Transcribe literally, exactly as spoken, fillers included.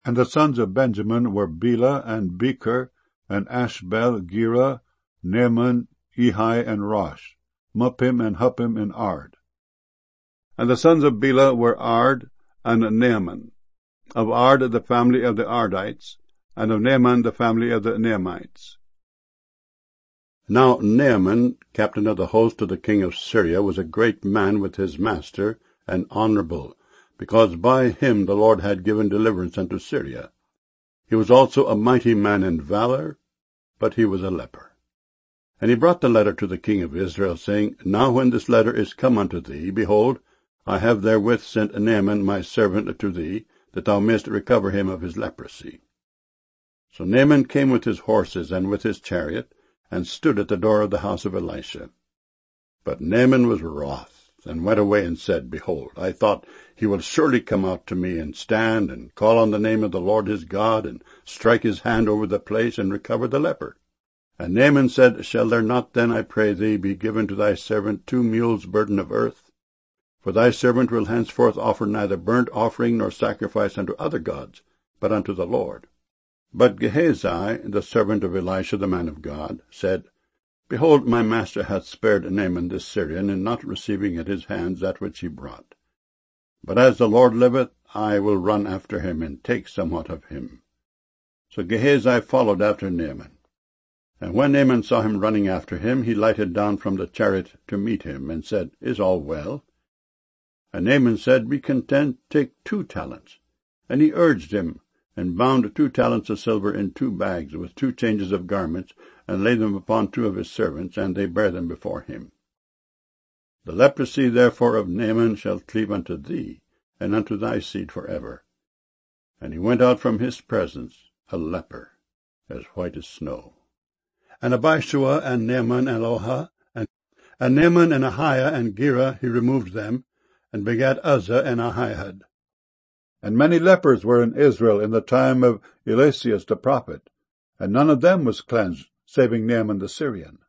And the sons of Benjamin were Bela, and Becher, and Ashbel, Gera, Naaman, Ehi, and Rosh, Muppim, and Huppim, and Ard. And the sons of Bela were Ard, and Naaman. Of Ard the family of the Ardites, and of Naaman the family of the Naamites. Now Naaman, captain of the host of the king of Syria, was a great man with his master, and honorable, because by him the Lord had given deliverance unto Syria. He was also a mighty man in valor, but he was a leper. And he brought the letter to the king of Israel, saying, Now when this letter is come unto thee, behold, I have therewith sent Naaman my servant to thee, that thou mayest recover him of his leprosy. So Naaman came with his horses and with his chariot, and stood at the door of the house of Elisha. But Naaman was wroth, and went away and said, Behold, I thought, he will surely come out to me, and stand, and call on the name of the Lord his God, and strike his hand over the place, and recover the leper. And Naaman said, Shall there not then, I pray thee, be given to thy servant two mules' burden of earth? For thy servant will henceforth offer neither burnt offering nor sacrifice unto other gods, but unto the Lord. But Gehazi, the servant of Elisha the man of God, said, Behold, my master hath spared Naaman this Syrian, in not receiving at his hands that which he brought. But as the Lord liveth, I will run after him, and take somewhat of him. So Gehazi followed after Naaman. And when Naaman saw him running after him, he lighted down from the chariot to meet him, and said, Is all well? And Naaman said, Be content, take two talents. And he urged him, and bound two talents of silver in two bags, with two changes of garments, and laid them upon two of his servants, and they bare them before him. The leprosy therefore of Naaman shall cleave unto thee, and unto thy seed for ever. And he went out from his presence, a leper, as white as snow. And Abishua, and Naaman, and Eloha, and, and Naaman, and Ahiah, and Gera, he removed them, and begat Uzzah, and Ahihud. And many lepers were in Israel in the time of Eliseus the prophet, and none of them was cleansed, saving Naaman the Syrian.